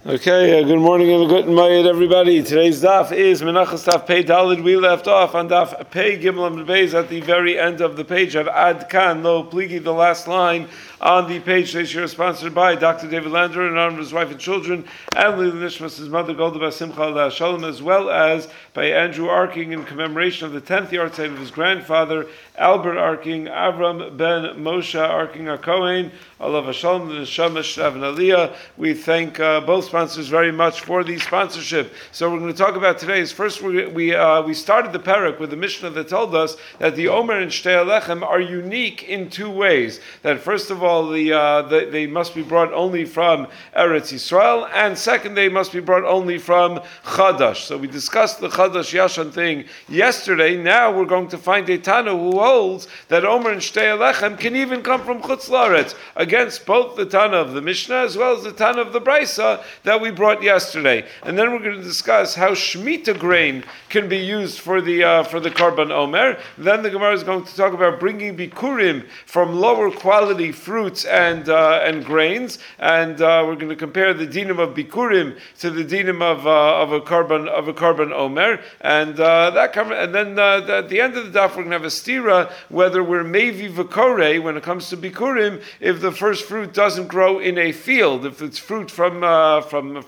Okay, good morning and good night, everybody. Today's daf is Menachos Daf Pei Dalid. We left off on daf Pei Gimel Amud Beis at the very end of the page of Ad Kan Lo Pligi, the last line on the page. Today's year is sponsored by Dr. David Lander in honor of his wife and children, and Lili Nishmas, his mother Golda Bas Simcha Aleh Shalom, as well as by Andrew Arking in commemoration of the 10th yahrzeit of his grandfather Albert Arking, Avram ben Moshe Arking HaKohen, Alav Hashalom, the Neshama Shrav Aliyah. We thank both sponsors very much for the sponsorship. So we're going to talk about today is first we started the parak with the Mishnah that told us that the Omer and Shtei Alechem are unique in two ways. That first of all, they must be brought only from Eretz Yisrael, and second, they must be brought only from Chadash. So we discussed the Chadash Yashan thing yesterday. Now we're going to find a Tana who holds that Omer and Shtei Alechem can even come from Chutz La'aretz, against both the Tana of the Mishnah as well as the Tana of the Brisa that we brought yesterday. And then we're going to discuss how Shemitah grain can be used for the Karban Omer. Then the Gemara is going to talk about bringing Bikurim from lower quality fruits and grains, and we're going to compare the dinam of Bikurim to the dinam of a Karban Omer, and then at the end of the daf we're going to have a stira whether we're mevi v'korei when it comes to Bikurim if the first fruit doesn't grow in a field, if it's fruit from a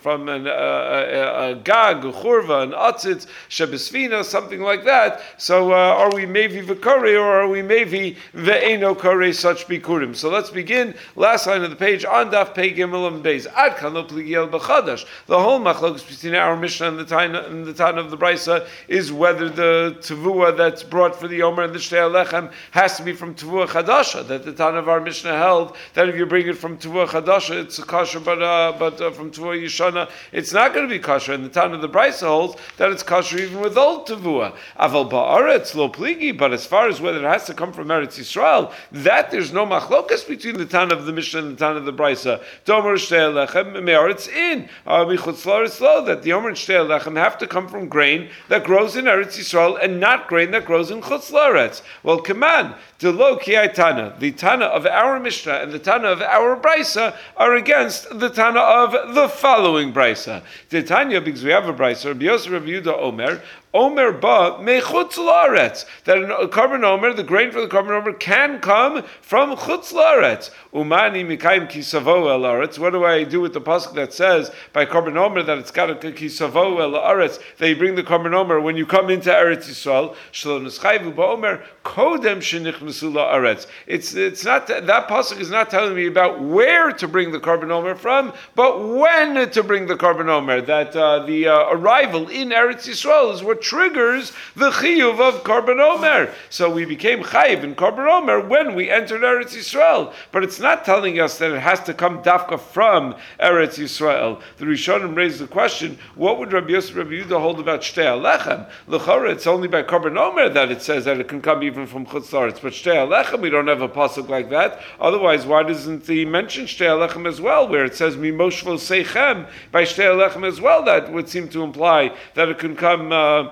gag, a churva, an atzitz, shebesvina, something like that. So are we mevi v'korei or are we mevi ve'eno korei such Bikurim? So let's begin. Last line of the page on daf Pei Gimel Amud Beis. Ad kan lo pligi el b'chadash. The whole machlokes between our Mishnah and the Tana of the Brisa is whether the tavua that's brought for the Omer and the Shtei Alechem has to be from tavua chadasha. That the Tana of our Mishnah held that if you bring it from tavua chadasha, it's a kosher, but from tavua yishana, it's not going to be kosher. And the Tana of the Brisa holds that it's kosher even with old tavua. Aval ba'aretz lo pligi. But as far as whether it has to come from Eretz Yisrael, that there's no machlokas between the Tana of the Mishnah and the Tana of the Brisa. Domer Shtei Alechem me'aretz in michutz la'aretz lo. That the Omer and Shtei Alechem have to come from grain that grows in Eretz Yisrael and not grain that grows in chutz la'aretz. Well, command the lo kiai Tana. The Tana of our Mishnah and the Tana of our Brisa are against the Tana of the following Brisa. The Tanya, because we have a Brisa, Rabbi Yosef Rabbi Yehuda Omer ba mechutz la'aretz, that a Karban Omer, the grain for the Karban Omer, can come from chutz la'aretz. Umani mikayim kisavo el la'aretz. What do I do with the pasuk that says by Karban Omer that it's got a kisavo el la'aretz, that you bring the Karban Omer when you come into Eretz Yisrael? Shelo neschayvu ba'omer kodem shenichnasu la'aretz. It's not that pasuk is not telling me about where to bring the Karban Omer from, but when to bring the Karban Omer. That the arrival in Eretz Yisrael is what triggers the chiyuv of Karban Omer. So we became chayiv in Karban Omer when we entered Eretz Yisrael. But it's not telling us that it has to come dafka from Eretz Yisrael. The Rishonim raised the question, what would Rabbi Yosef Rabbi Yehuda hold about Shtei Alechem? L'chora, it's only by Karban Omer that it says that it can come even from Chutz La'aretz. But Shtei Alechem, we don't have a pasuk like that. Otherwise, why doesn't he mention Shtei Alechem as well, where it says Mimoshvo Seichem by Shtei Alechem as well? That would seem to imply that it can come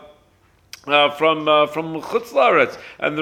from Chutz La'aretz, and the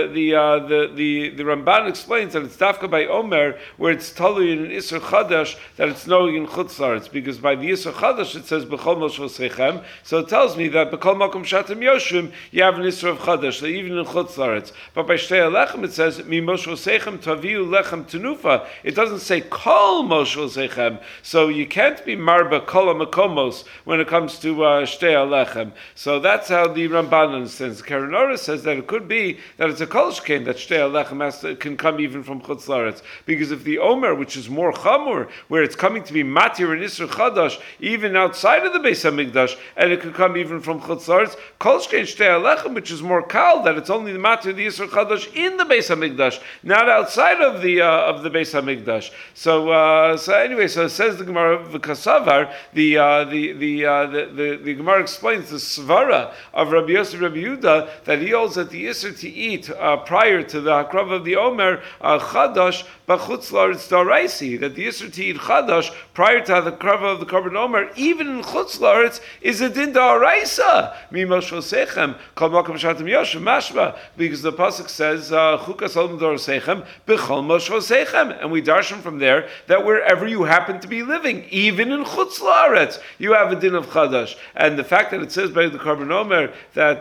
Ramban explains that it's dafka by Omer where it's totally in an Isser Chadash that it's knowing in Chutz La'aretz, because by the Isser Chadash it says B'chol Moshel Seichem, so it tells me that B'chol Makom Shatem Yoshim you have an Isser of Chadash, so even in Chutz La'aretz. But by Shtei Alechem it says Mi Moshel Seichem Taviu Lechem Tenufa. It doesn't say Kol Moshel Seichem, so you can't be Marba Kol HaMakomos when it comes to Shtei Alechem. So that's how the Ramban understands. The Keren Orah says that it could be that it's a kol shkein that Shtei Alechem can come even from Chutz La'aretz, because if the Omer, which is more chamur, where it's coming to be matir and Isser Chadash, even outside of the Beis HaMikdash, and it could come even from Chutz La'aretz, kol shkein Shtei Alechem, which is more kal, that it's only the matir the Isser Chadash in the Beis HaMikdash, not outside of the Beis HaMikdash. So anyway, so it says the Gemara v'kasavar, the Gemara explains the svara of Rabbi Rabbi Yehuda, that he holds that the Isser to eat prior to the Hakrav of the Omer, Chadash, B'chutz La'aretz D'Oraisi, that the Isser to eat Chadash prior to the Hakrav of the Korban Omer, even in Chutz La'aretz, is a din D'Oraisa. Mimosh Vosechem, Kol Makom Shatim Yoshem, Mashma, because the Pasuk says, Chukas Olam D'Orosechem, B'chol Mosh Vosechem, and we darshan from there that wherever you happen to be living, even in Chutz La'aretz, you have a din of Chadash. And the fact that it says by the Korban Omer that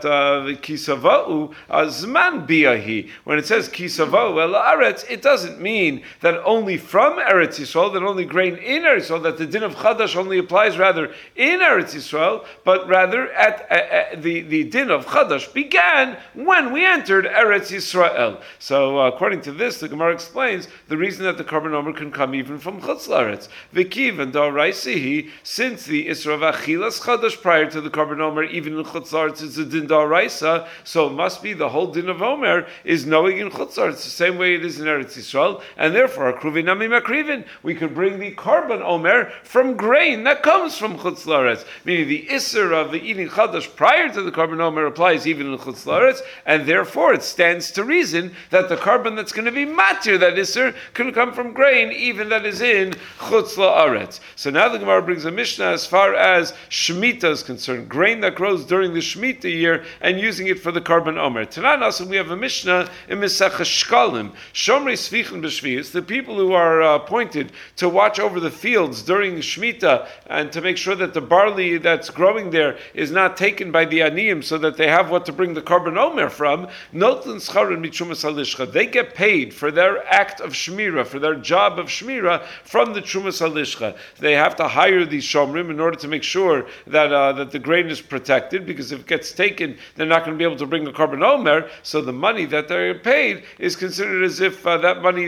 Kisava'u Zman Biyahi, when it says Kisava'u El Aretz, it doesn't mean that only from Eretz Yisrael, that only grain in Eretz Yisrael, that the din of Chadash only applies rather in Eretz Yisrael, but rather at the din of Chadash began when we entered Eretz Yisrael. So according to this, the Gemara explains the reason that the Korban Omer can come even from Chutz La'aretz. V'kiv and D'Oraisihi, since the Isra of Achilas Chadash prior to the Korban Omer, even in Chutz La'aretz is a din D'Oraisa, so it must be the whole din of Omer is knowing in Chutz La'aretz the same way it is in Eretz Yisrael, and therefore Akruvin Nami Makrivin, we could bring the Korban Omer from grain that comes from Chutz La'aretz, meaning the Isser of the eating Chadash prior to the Korban Omer applies even in Chutz La'aretz, and therefore it stands to reason that the Korban that's going to be matir, that Isser, can come from grain even that is in Chutz La'aretz. So now the Gemara brings a Mishnah as far as Shemitah is concerned, grain that grows during the Shemitah year and using it for the Korban Omer. Tanan also we have a Mishnah in Mesechah Shkalim, Shomrei Svichen B'Shvius, the people who are appointed to watch over the fields during Shemitah and to make sure that the barley that's growing there is not taken by the Aniyim so that they have what to bring the Korban Omer from. Notlin Scharon Mitrumas Halishcha, they get paid for their act of Shmira, for their job of Shmira from the Trumas Halishcha. They have to hire these Shomrim in order to make sure that that the grain is protected, because if it gets taken, they're not going to be able to bring a Korban Omer, so the money that they're paid is considered as if that money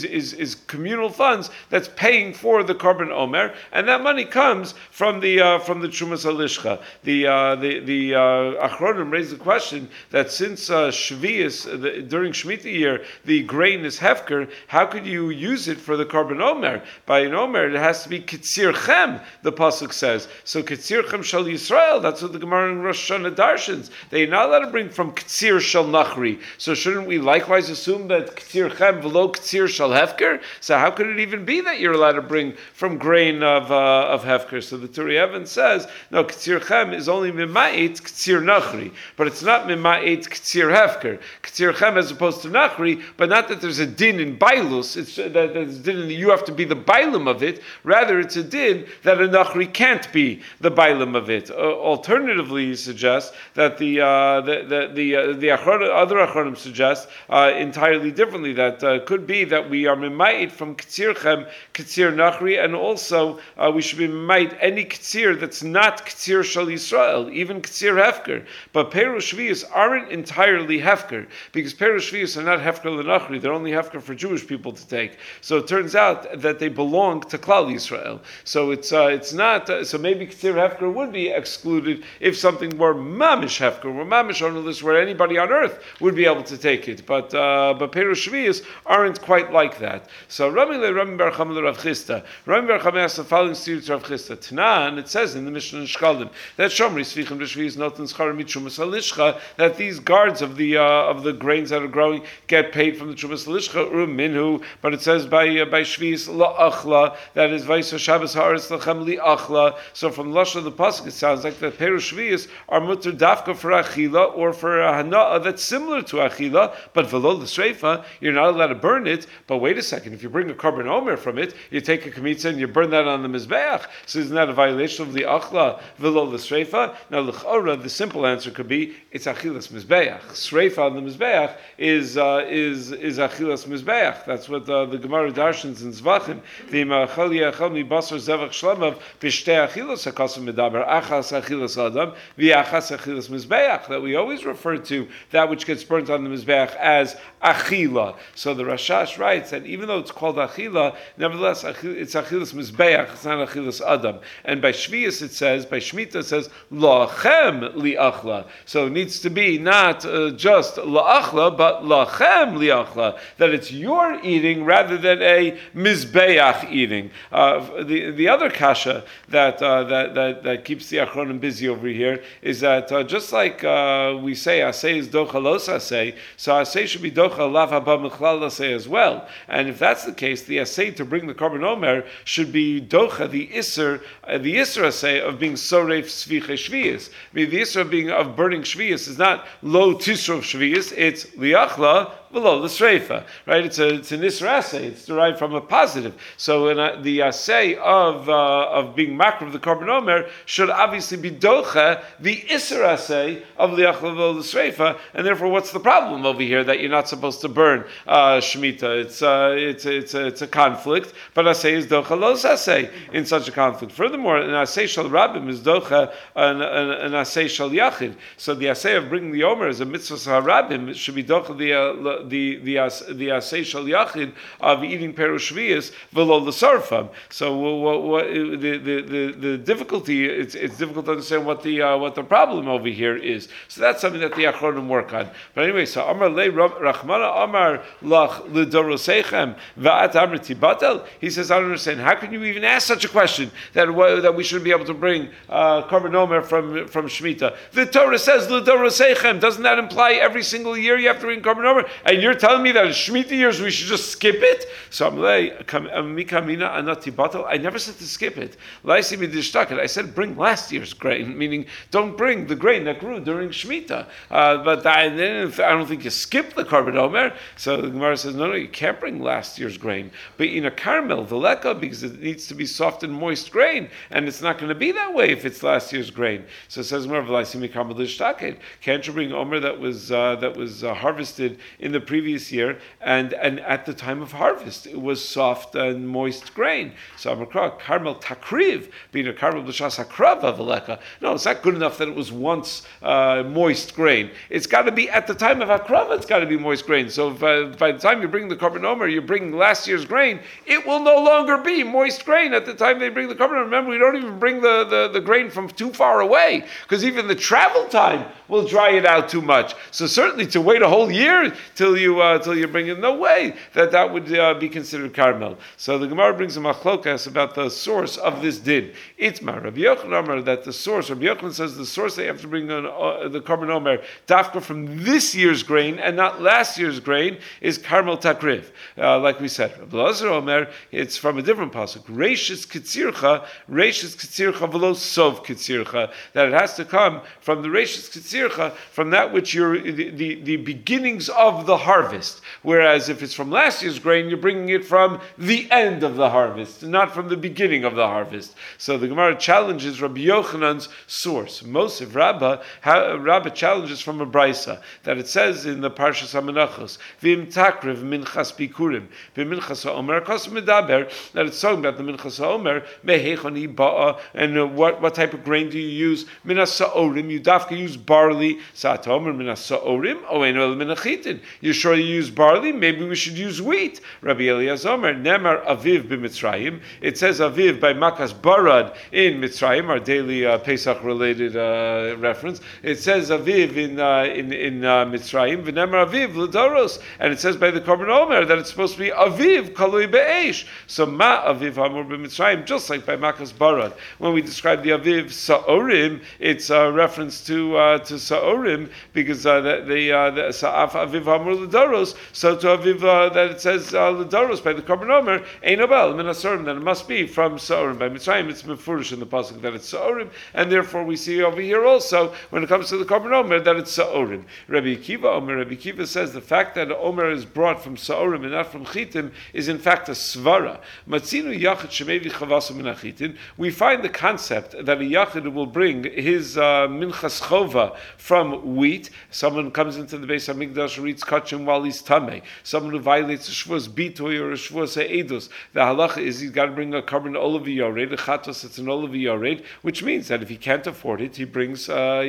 is communal funds that's paying for the Korban Omer, and that money comes from the Trumas Halishcha. The Achronim raised the question that since Shvius, during Shemitah year, the grain is hefker, how could you use it for the Korban Omer? By an Omer, it has to be Kitzir Chem, the Pasuk says. So Kitzir Chem Shal Yisrael, that's what the Gemara in Rosh Hashanah darshans. They're not allowed to bring from Kitzir Shal Nachri. So shouldn't we likewise assume that Kitzir Chem v'lo Kitzir Shal Hefker? So how could it even be that you're allowed to bring from grain of Hefker? So the Turi Even says, no, Kitzir Chem is only Mima'it Kitzir Nachri, but it's not Mima'it Kitzir Hefker. Kitzir Chem as opposed to Nachri, but not that there's a din in Bailus, it's that there's a din in you have to be the Bailim of it, rather it's a din that a Nachri can't be the Bailim of it. Alternatively, he suggests that the other Achronim suggest entirely differently, that could be that we are Mima'it from Kitzir Chem, Kitzir Nachri, and also we should be Mima'it any Kitzir that's not Kitzir Shal Yisrael, even Kitzir Hefker. But Perush Shvius aren't entirely Hefker, because Perush Shvius are not Hefker L'Nachri, they're only Hefker for Jewish people to take. So it turns out that they belong to Klal Yisrael. So it's not, so maybe Kitzir Hefker would be excluded if something were Mamish Hefker, were Mamish on the list where anybody on earth would be able to take it. But Perush Shvius aren't quite like that. So Rami Bar Chama Rav Chisda. Rami Bar Chama asked the following student to Rav Chisda. Tanan, it says in the Mishnah in Shkalim that Shomri Svichim B'Shvius Noten Schar Mitrumas Halishcha, that these guards of the grains that are growing get paid from the Trumas Halishcha Minhu, but it says by Shvius La'achla, that is Vaisa Shabbos Haaretz Lachem Li'achla. So from Lashon of the Pasuk it sounds like that Perush Shvius are mutter dafka for Achila or for a Hana'ah that's similar to Achila, but V'lo L'Sreifa, you're not allowed to burn it. But wait a second, if you bring a Korban Omer from it, you take a Kamitza and you burn that on the Mizbeach. So isn't that a violation of the Achla V'lo L'Sreifa? Now L'chora, the simple answer could be it's Achilas Mizbeach. Sreifa on the Mizbeach is Achilas Mizbeach. That's what the Gemara darshans in Zvachim. V'imachal yachal mi basar zevach shlamav b'shtei achilas hakasim medaber achas achilas adam v'achas achilas Mizbeach. That we always refer to that which gets burnt on the Mizbeach as Achila. So the Rashash writes that even though it's called Achila, nevertheless it's Achilas Mizbeach, it's not Achilas Adam. And by Shvius it says, by Shemitah it says, La'achem li'achla. So it needs to be not just La'achla, but La'achem li'achla. That it's your eating rather than a Mizbeach eating. The other kasha that keeps the Achronim busy over here is that just just like we say asay is docha los asay, so asay should be docha lav haba mechlal asay as well. And if that's the case, the asay to bring the korban omer should be docha the isser asay of being soref sviche shvius. I mean, the isser of burning shvius is not lo tisrov shvius; it's liachla below the sreifa, right? It's an isser assay. It's derived from a positive. So the assay of being makar of the korban omer should obviously be docha the isser assay of liachla below the sreifa, and therefore, what's the problem over here that you're not supposed to burn shemitah? It's a conflict, but assay is docha los assay in such a conflict. Furthermore, an assay shal rabbim is docha an assay shal yachid. So the assay of bringing the omer is a mitzvah harabim. It should be docha the asay shal yachid of eating perush shvius v'lo l'sarfam. So the difficulty, it's difficult to understand what the problem over here is. So that's something that the achronim work on. But anyway, so Amar le Rachmana Amar lach l'dorosechem va'at amr tibatel. He says, I don't understand. How can you even ask such a question that we should be able to bring korban omer from Shemitah? The Torah says l'dorosechem. Doesn't that imply every single year you have to bring korban omer? And you're telling me that in Shemitah years we should just skip it? So I never said to skip it. I said bring last year's grain, meaning don't bring the grain that grew during Shemitah. But I don't think you skip the korban omer. So the Gemara says, no, you can't bring last year's grain. But in a caramel, the leka, because it needs to be soft and moist grain, and it's not going to be that way if it's last year's grain. So it says, can't you bring omer that was harvested in the previous year, and at the time of harvest it was soft and moist grain? So Amakra, caramel takriv, being a caramel b'shas hakrav avaleka. No, it's not good enough that it was once moist grain. It's got to be at the time of hakrav. It's got to be moist grain. So by the time you bring the korban omer, you're bringing last year's grain. It will no longer be moist grain at the time they bring the korban omer. Remember, we don't even bring the grain from too far away, because even the travel time will dry it out too much. So certainly to wait a whole year till you bring it, no way that would be considered caramel. So the Gemara brings a machlokas about the source of this din. Itmar Rabbi Yochanan Amar, that the source, Rabbi Yochanan says the source they have to bring the korban omer dafka from this year's grain and not last year's grain is caramel takriv. Like we said, Rabbi Lazar Omer, it's from a different pasuk. Reishis kitzircha v'lo sov kitzircha. That it has to come from the reishis kitzircha, from that which you're the beginnings of the harvest. Whereas if it's from last year's grain, you're bringing it from the end of the harvest, not from the beginning of the harvest. So the Gemara challenges Rabbi Yochanan's source. Mosif Rabbah challenges from a brisa that it says in the Parshas HaMenachos, V'im takriv minchas bikurim, v'minchas ha'omer kos medaber, that it's talking about the minchas ha'omer, mehechoni ba'a, and what type of grain do you use? Minas sa'orim, you dafka use barley, sa'at ha'omer minas sa'orim, oenu el minachitin. You sure you use barley? Maybe we should use wheat. Rabbi Eliezer Omer, Nemar Aviv b'Mitzrayim. It says Aviv by Makas Barad in Mitzrayim, our daily Pesach-related reference. It says Aviv in Mitzrayim, v'Nemar Aviv l'Doros, and it says by the Korban Omer that it's supposed to be Aviv kalui be'esh. So Ma Aviv Amor b'Mitzrayim, just like by Makas Barad. When we describe the Aviv Sa'orim, it's a reference to Sa'orim because the Sa'af Aviv Amor l'Doros. So to Aviv that it says l'Doros by the Korban Omer, Ein Abel Minasorim, that it must be from Sa'orim. By Mitzrayim, it's mefurish in the pasuk that it's Sa'orim, and therefore we see over here also when it comes to the Korban Omer that it's Sa'orim. Rabbi Akiva says the fact that Omer is brought from Sa'orim and not from Chitim is in fact a svara. Matzinu Yachid Shemevi Chavasu Minachitin. We find the concept that a Yachid will bring his minchas chova from wheat. Someone comes into the Beis Hamikdash, reads kachim while he's tamei. Someone who violates a shvuas bitoy or a shvuas edus. The halacha is he's got to bring a carbon olive yored, a chatos, it's an olive yored, which means that if he can't afford it, he brings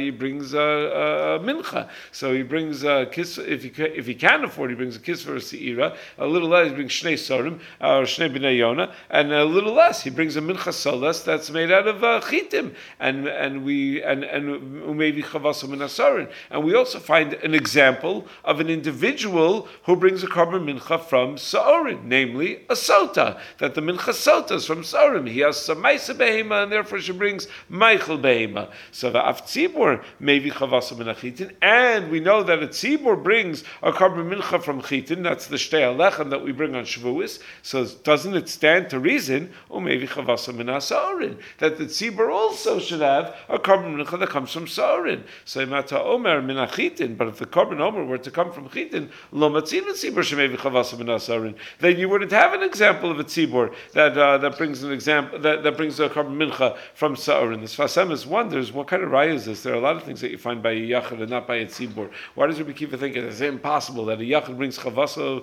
mincha. So he brings a kiss. If he can afford, he brings a kiss for a seira. A little less, he brings shnei sorim or shnei bnei yona, and a little less, he brings a mincha solas that's made out of chitim, and maybe chavasum and asarin. And we also find an example of an individual individual who brings a korban mincha from Sa'orim, namely a sota, that the mincha sota is from Sa'orim. He has some maisa behema, and therefore she brings meichel behema. So the av tzibur maybe chavasa min achitin, and we know that a tzibur brings a korban mincha from chitin. That's the shtei alechem that we bring on Shavuos. So doesn't it stand to reason, or maybe chavasa min Sa'orim, that the tzibur also should have a korban mincha that comes from Sa'orim? So mata omer min achitin, but if the korban omer were to come from chitin, lo matzin tzibur shemevi chavasa min Sa'orim, then you wouldn't have an example of a tzibur that brings an example that brings a korban mincha from Sa'orim. The Sfas Emes wonders what kind of raya is this. There are a lot of things that you find by a yachid and not by a tzibur. Why does Rabbi Kiva think it's impossible that a yachid brings chavasa,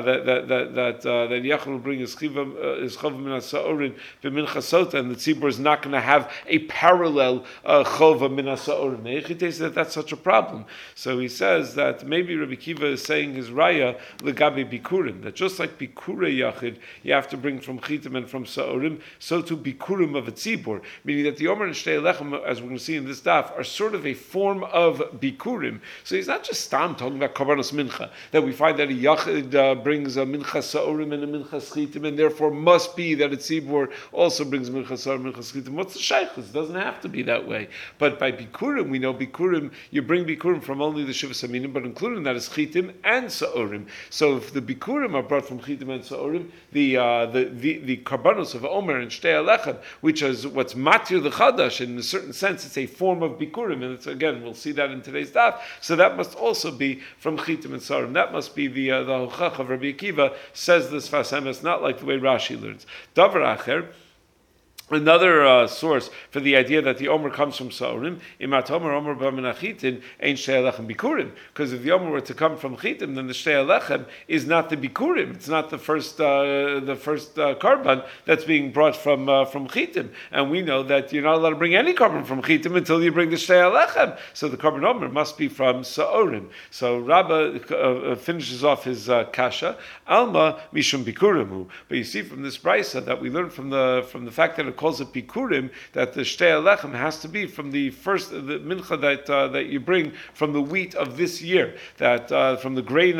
that yachid will bring his chova min Sa'orim b'mincha sota, and the tzibur is not going to have a parallel chova min Sa'orim? He says that that's such a problem. So he says that maybe Rabbi Kiva is saying his raya legabe bikurim, that just like bikurei yachid you have to bring from chitim and from Sa'orim, so to bikurim of a tzibur, meaning that the omer and shtei alechem, as we're going to see in this daf, are sort of a form of bikurim. So he's not just stam talking about karbanos mincha, that we find that a yachid brings a mincha Sa'orim and a mincha chitim, and therefore must be that a tzibur also brings mincha Sa'orim, mincha chitim. What's the shaykhus? It doesn't have to be that way. But by bikurim, we know bikurim, you bring bikurim from only the shivas aminim, but including that is chitim and Sa'orim. So if the bikurim are brought from chitim and Sa'orim, the karbanos of omer and shtei alechem, which is what's matir the chadash, in a certain sense it's a form of bikurim, and it's, again, we'll see that in today's daf. So that must also be from chitim and Sa'orim. That must be the hochach of Rabbi Akiva, says this Sfas Emes, not like the way Rashi learns. Davar acher, another source for the idea that the omer comes from Sa'orim, imat omer b'menachitin ain't shtei alechem bikurim, because if the omer were to come from chitim, then the shtei alechem is not the bikurim. It's not the first korban that's being brought from chitim, and we know that you're not allowed to bring any korban from chitim until you bring the shtei alechem. So the korban omer must be from Sa'orim. So Rabbah finishes off his kasha alma mishum bikurimu. But you see from this brisa that we learn from the fact that it calls it bikurim, that the shtei alechem has to be from the mincha that you bring from the wheat of this year, that from the grain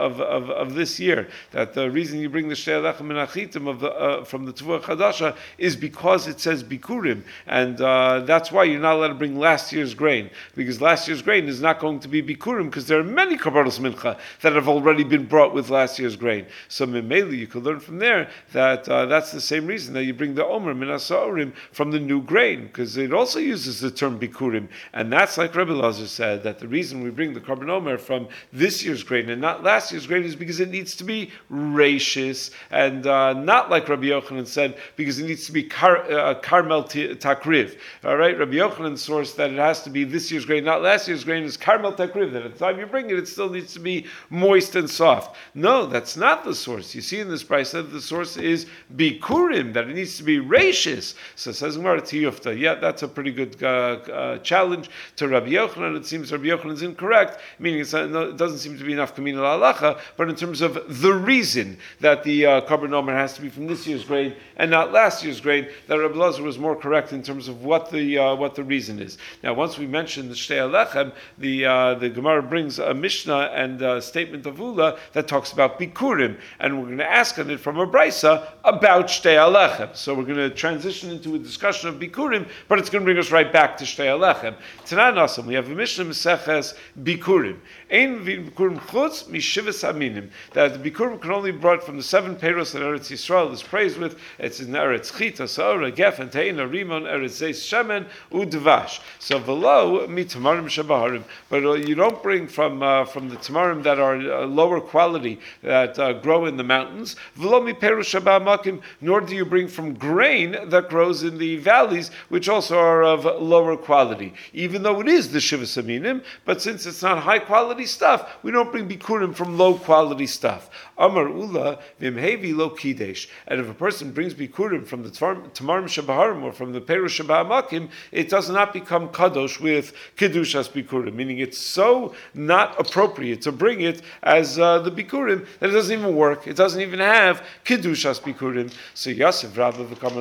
of this year. That the reason you bring the shtei alechem and achitim from the Tevua Chadasha is because it says bikurim, and that's why you're not allowed to bring last year's grain, because last year's grain is not going to be bikurim, because there are many karbanos mincha that have already been brought with last year's grain. So memeli, you could learn from there that that's the same reason that you bring the omer minas Sa'orim from the new grain, because it also uses the term bikurim, and that's like Rebbe Lazar said, that the reason we bring the korban omer from this year's grain and not last year's grain is because it needs to be rachis, and not like Rabbi Yochanan said, because it needs to be karmel takriv. All right, Rabbi Yochanan's source that it has to be this year's grain, not last year's grain, is karmel takriv, that at the time you bring it, it still needs to be moist and soft. No, that's not the source. You see in this price that the source is bikurim, that it needs to be rachis. So it says Gemara Tiyufta. Yeah, that's a pretty good challenge to Rabbi Yochanan. It seems Rabbi Yochanan is incorrect, meaning it doesn't seem to be enough kamina la'alacha, but in terms of the reason that the korban omer has to be from this year's grain and not last year's grain, that Rabbi Lazar was more correct in terms of what the reason is. Now, once we mentioned the shtei alechem, the Gemara brings a Mishnah and a statement of Ula that talks about bikurim, and we're going to ask on it from a brisa about shtei alechem. So we're going to transition into a discussion of bikurim, but it's going to bring us right back to shtei alechem. Tanan Asam, we have a Mishnah Meseches bikurim. Ein bikurim chutz mishivas aminim. That the bikurim can only be brought from the 7 peiros that Eretz Yisrael is praised with. It's in Eretz Chita, Saora, Gefen, Teina, Rimon, Eretz Zeis, Shemen, Udvash. So v'lo mitamarim shabaharim. But you don't bring from the tamarim that are lower quality, that grow in the mountains. V'lo mi peiros shabamakim. Nor do you bring from grain that grows in the valleys, which also are of lower quality. Even though it is the shivas aminim, but since it's not high quality stuff, we don't bring bikurim from low quality stuff. Amar Ula v'imhevi lo kidesh. And if a person brings bikurim from the tamarim shabaharim or from the peiros shabamakim, it does not become kadosh with kedushas bikurim, meaning it's so not appropriate to bring it as the bikurim that it doesn't even work. It doesn't even have kedushas bikurim. So Yosef Rabba v'kamalala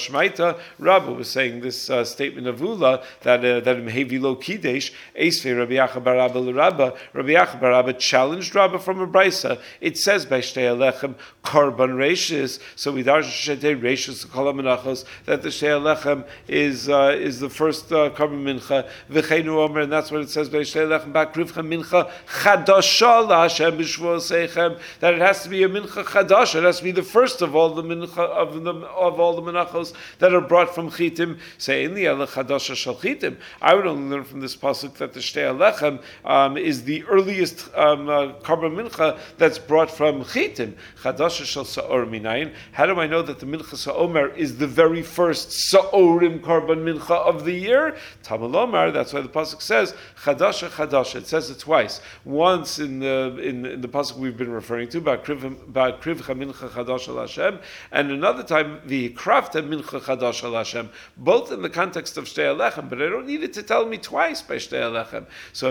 Shmaita, Rabba was saying this statement of Ula that Mehevi Lo Kidesh, Esvei Rabbi Yacha bar Rabba l'Rabba. Rabbi Yacha bar Rabba challenged Rabba from a brisa. It says by Shtei Alechem Korban Reishis. So we darshan Shetei Reishis Kol HaMenachos that the Shtei Alechem is the first Korban Mincha. V'cheinu Omer, and that's what it says by Shtei Alechem Bakrivcha Mincha Chadasha LaHashem B'Shvuos Eichem, that it has to be a Mincha Chadash. It has to be the first of all the Mincha of all the Menachos that are brought from Chitim. Say in the Chadasha Shal Chitim. I would only learn from this pasuk that the Shtei Alechem is the earliest Korban Mincha that's brought from Chitim. Chadasha Shal Sa'or Minayin. How do I know that the Mincha Sa'omer is the very first Sa'orim Korban Mincha of the year? Talmud Omar. That's why the pasuk says Chadasha Chadasha. It says it twice. Once in the pasuk we've been referring to, Ba'krivcha Mincha Chadasha LaHashem, and another time the Krafta Mincha Chadasha LaHashem. Both in the context of Shtei Alechem, but I don't need it to tell me twice by Shtei Alechem. So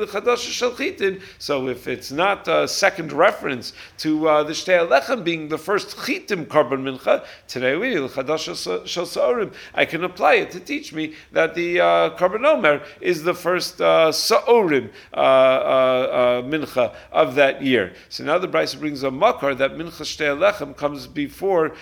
so if it's not a second reference to the Shtei Alechem being the first Chitim Korban Mincha, today we need Chadasha Shel Sa'orim. I can apply it to teach me that the Korban Omer is the first Sa'orim Mincha of that year. So now the Brisa brings a makar that Mincha Shtei Alechem comes before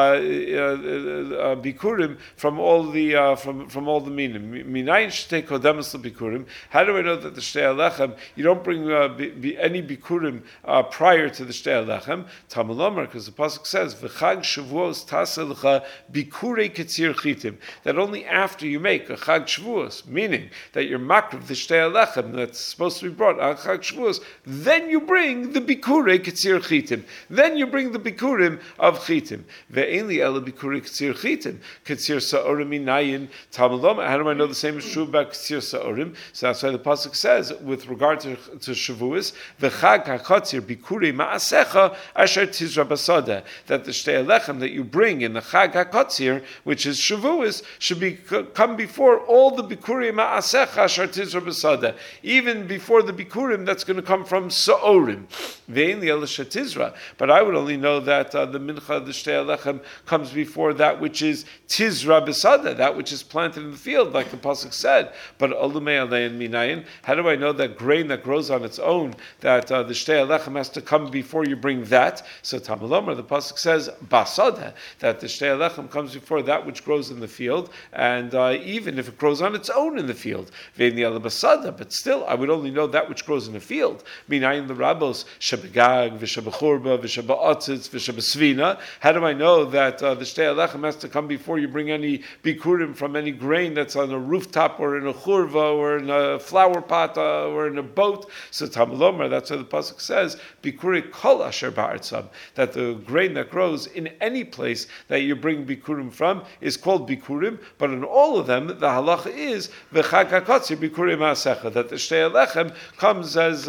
Bikurim from all the from all the minim. Minayin Shtei Kodemus LeBikurim. How do I know that the Shtei Alechem, you don't bring any Bikurim prior to the Shtei Alechem? Talmud Omar, because the pasuk says V'chag Shavuos Taseh Lecha Bikurei Ketzir Chitim, that only after you make a Chag Shavuos, meaning that you're makriv the Shtei Alechem that's supposed to be brought on Chag Shavuos, then you bring the Bikurei Ketzir Chitim. Then you bring the Bikurim of Chitim. Ve'en li ela Bikurei Ketzir Chitim. Ketzir Sa'orim Minayin. Talmud Omar. How do I know the same is true about Ketzir Sa'orim? So that's why the pasuk says, with regard to Shavuos, V'chag HaKatzir Bikurei Ma'asecha Asher Tizra Basada, that the Shtei Alechem that you bring in the Chag HaKatzir, which is Shavuos, should come before all the Bikurei Ma'asecha Asher Tizra Basada, even before the Bikurim that's going to come from Sa'orim. Ve'en li ela Shetizra. But I would only know that the Mincha, the Shtei Alechem, comes before that which is Tizra Basada, that which is planted in the field, like the pasuk said. But Olumei Alein Minayin, how do I know that grain that grows on its own, that the Shtei Alechem has to come before you bring that? So Talmud Omar, the pasuk says Basada, that the Shtei Alechem comes before that which grows in the field, and even if it grows on its own in the field, Ve'en li ela Basada, but still I would only know that which grows in the field. Minayin the Rabbos Shebegag v'Shebechurba v'Shebe'atzitz v'Shebesvina. How do I know that the Shtei Alechem has to come before you bring any bikurim from any grain that's on a rooftop or in a churva or in a flower pot or in a boat? So Talmud Omar, that's why the pasuk says bikuri kol asher ba'artzam, that the grain that grows in any place that you bring bikurim from is called bikurim, but in all of them the halacha is v'chag hakatzir bikurim ma'asecha, that the Shtei Alechem comes as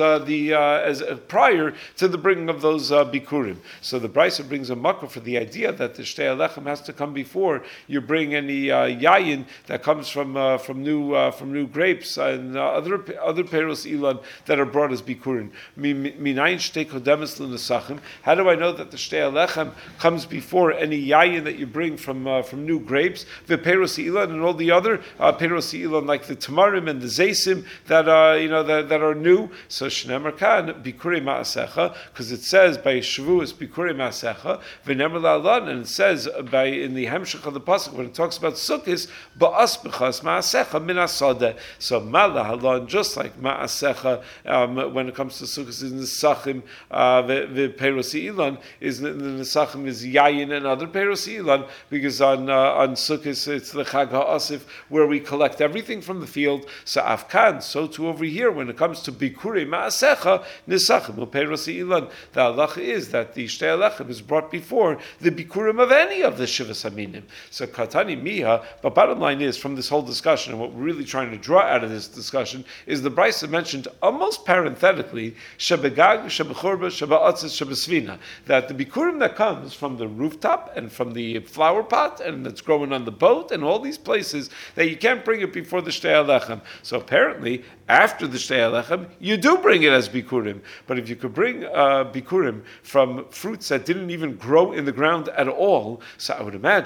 prior to the bringing of those bikurim. So the Brisa brings a makkah for the idea that the Shtei Alechem has to come before you bring any yayin that comes from new grapes and other peros ilan that are brought as bikurim. Minayin Shtei Kodemus l'nesachim. How do I know that the Shtei Alechem comes before any yayin that you bring from new grapes, the peros ilan and all the other peros ilan like the tamarim and the zaysim that are new? So Shneimar Kan Bikurei Ma'asecha, because it says by Shavuos Bikurei Ma'asecha v'nemer la'alan, and it says in the Hemshech of the pasuk when it talks about Sukkos ba'as b'chas Ma'asecha min asada. So Ma'alan, just like Ma'asecha when it comes to Sukkos is Nesachim, the Peros Ilan is the Nesachim is Yayin and other Peros Ilan, because on Sukkos it's the Chag HaAsif where we collect everything from the field. So Afkan, so too over here when it comes to Bikurei Ma'asecha Nesachim u'Peros Ilan, the halacha is that the Shtei Alechem is brought before the Bikurim of any of the Shivas Aminim. So Katani Miha, but bottom line is from this whole discussion, and what we're really trying to draw out of this discussion is the Brisa mentioned almost parenthetically Shebegag, Shebechurba, Shebe'atzitz, Shebesvina, that the Bikurim that comes from the rooftop and from the flower pot and that's growing on the boat and all these places, that you can't bring it before the Shtei Alechem. So apparently after the Shtei Alechem you do bring it as Bikurim. But if you could bring Bikurim from fruits that didn't even grow in the ground at all, so I would imagine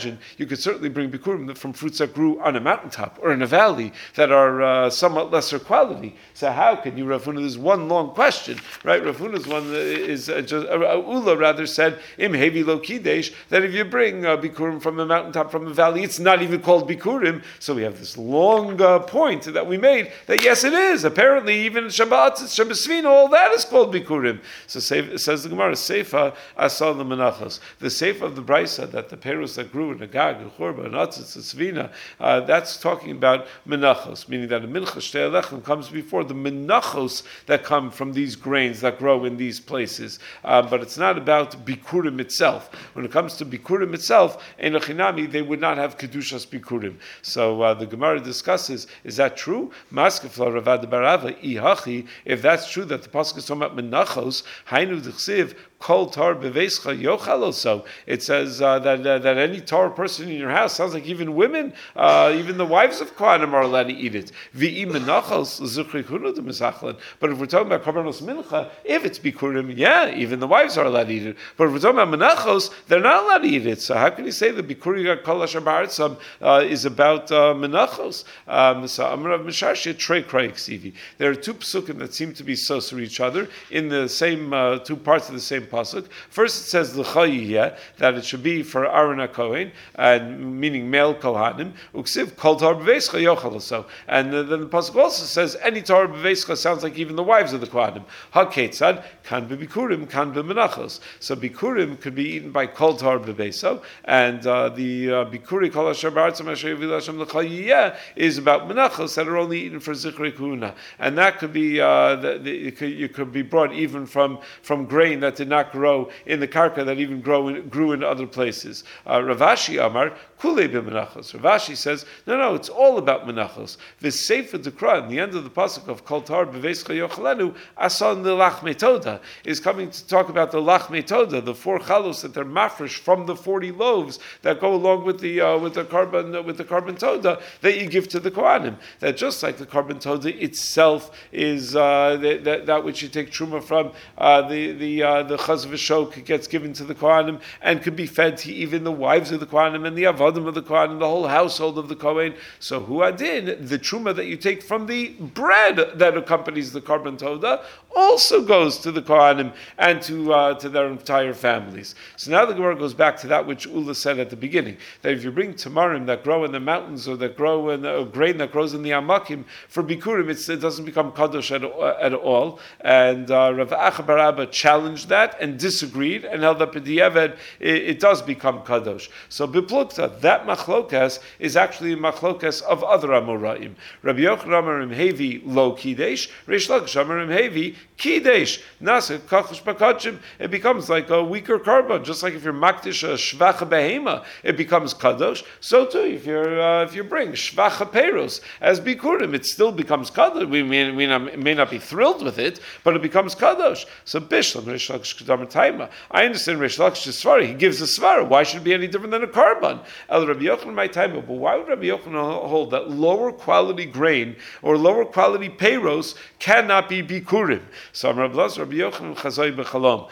imagine, you could certainly bring bikurim from fruits that grew on a mountaintop or in a valley that are somewhat lesser quality. So how can you, Rav Huna? There's one long question, right? Rav Huna's one is Ula rather said im hevi lo kidesh, that if you bring bikurim from a mountaintop, from a valley, it's not even called bikurim. So we have this long point that we made that yes, it is. Apparently, even Shabbat, Shabbosvina, all that is called bikurim. So says the Gemara, Seifa asal the menachos. The Seifa of the Brisa that the peros that grew in Agag, and Chorba, and Atzitz, and Svina, that's talking about menachos, meaning that a mincha shtei alechem comes before the menachos that come from these grains that grow in these places. But it's not about bikurim itself. When it comes to bikurim itself, enochinami, they would not have kedushas bikurim. So the Gemara discusses, is that true? Maskefla Ravad Barava ihachi. If that's true that the pasuk is talking about menachos, hainu d'chsiv kol tar beveischa yochal also. It says that any tar person in your house, sounds like even women, even the wives of Kohanim are allowed to eat it. V'i menachos l'zuchri kunu d'misachlan. But if we're talking about karbanos mincha, if it's bikurim, yeah, even the wives are allowed to eat it. But if we're talking about menachos, they're not allowed to eat it. So how can you say the bikuri kol asher ba'aretzam is about menachos? So Amrav Misharshi trei krayik sivi. There are two psukim that seem to be close to each other in the same two parts of the same pasuk. First, it says l'chayiyeh, that it should be for Aaron HaKohen, and meaning male kohanim. Uksiv kol tar b'veischa yochal also. And then the pasuk also says any tar b'veischa sounds like even the wives of the kohanim. Ha-ketzad kan b'bikurim kan b'menachos. So bikurim could be eaten by kol tar b'veiso, and the bikuri kol asher ba'aretzam asher yavil Hashem l'chayiyeh is about menachos that are only eaten for zichrei kuhuna, and that could be you could be brought even from grain that did not grow in the karka, that even grew in other places. Ravashi Amar kulei b'menachos. Ravashi says no, it's all about menachos. The Sefer Dekra in the end of the pasuk of kol tar b'veischa yochalenu asan the lach metoda is coming to talk about the lach metoda, the 4 chalos that they're mafresh from the 40 loaves that go along with the carbon toda that you give to the kohanim. That just like the carbon toda itself is that which you take truma from, the chaz v'shok gets given to the kohanim and could be fed to even the wives of the kohanim and the avodim of the kohanim, the whole household of the kohen. So hu adin, the truma that you take from the bread that accompanies the carbon toda also goes to the kohanim and to their entire families. So now the Gemara goes back to that which Ula said at the beginning, that if you bring tamarim that grow in the mountains or that grow in grain that grows in the amakim for bikurim, it doesn't become kadosh at all. And Rav Acha bar Abba challenged that and disagreed and held that b'diavad it does become kadosh. So biplukta, that machlokas is actually a machlokas of other amoraim. Rabbi Yochanan Amar Hevi lo kidesh, Reish Lakish Amar Hevi kidesh. Nasa kachosh bakachim. It becomes like a weaker carbon, just like if you're makdish a shvacha behema, it becomes kadosh. So too, if you bring shvacha peros as bikurim, it still becomes kadosh. We may not be thrilled with it, but it becomes kadosh. So bishlam Reish Lakish kedamar taima. I understand Reish Lakish's svara. He gives a svara. Why should it be any different than a carbon? El Rabbi Yochanan my taima. But why would Rabbi Yochanan hold that lower quality grain or lower quality peros cannot be bikurim? So Rabbi Yochanan chazoi b'chalom.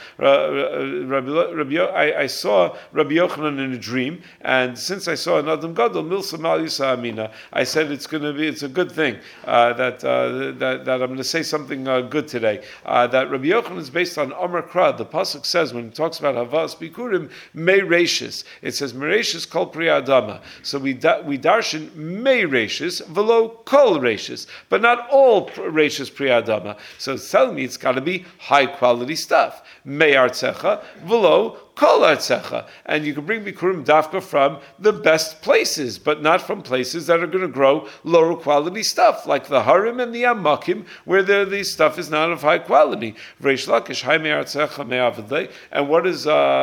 I saw Rabbi Yochanan in a dream, and since I saw an Adam Gadol Milsa Mal Yisa Amina, I said it's a good thing that I'm going to say something good today. That Rabbi Yochanan is based on Amar Kra. The pasuk says when it talks about Havas Bikurim Mei Reishis, it says Mereishis Kol Priya Adama. So we darshan Mei Reishis velo Kol Reishis, but not all Reishis Priya Adama. So it's telling me it's got to be high quality stuff. Mei Artzecha velo Kol Artzecha, and you can bring bikurim dafka from the best places, but not from places that are going to grow lower quality stuff, like the harim and the amakim, where the stuff is not of high quality. Reish Lakish, Hai Mei Artzecha Mei Avadei, and what does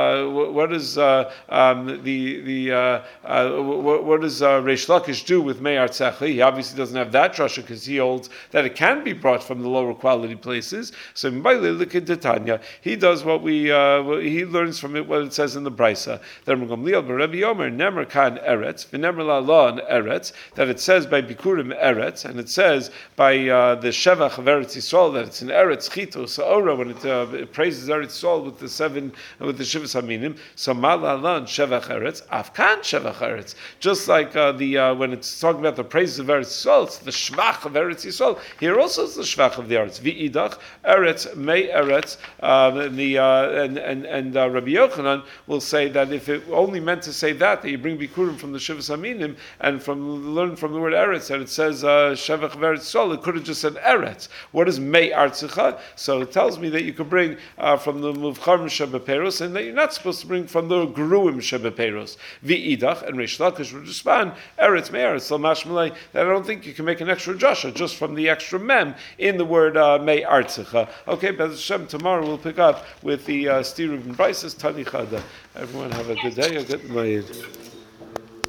Reish Lakish do with Mei Artzecha? He obviously doesn't have that drasha because he holds that it can be brought from the lower quality places. So he does what he learns from it what it says in the Brisa. That Rabbi Yomer Nemer Kan Eretz, V'Nemer La La Eretz, that it says by Bikurim Eretz, and it says by the Shevach of Eretz Yisrael that it's in Eretz Chito Saora when it praises Eretz Yisrael with the Shivas Aminim. So Malalan Shevach Eretz, Afkan Shevach Eretz. Just like when it's talking about the praises of Eretz Yisrael, it's the Shvach of Eretz Yisrael. Here also is the Shvach of the Eretz. V'idach Eretz May Eretz. Rabbi Yochanan will say that if it only meant to say that you bring Bikurim from the Shivas Aminim and learn from the word Eretz that it says Shevach of Eretz Yisrael, it could have just said Eretz. What is May Artzicha? So it tells me that you could bring from the Muvcharim Shebeperos and that you're not supposed to bring from the Geruim Shebeperos. V'idach and Reish Lakish would respond Eretz May Eretz Lamashmalei that I don't think you can make an extra Joshua just from the extra mem in the word May Artzicha. Okay, Bez Hashem, tomorrow we'll pick up with the Stiruv and Brises Tani Chada. Everyone have a good day, a good night.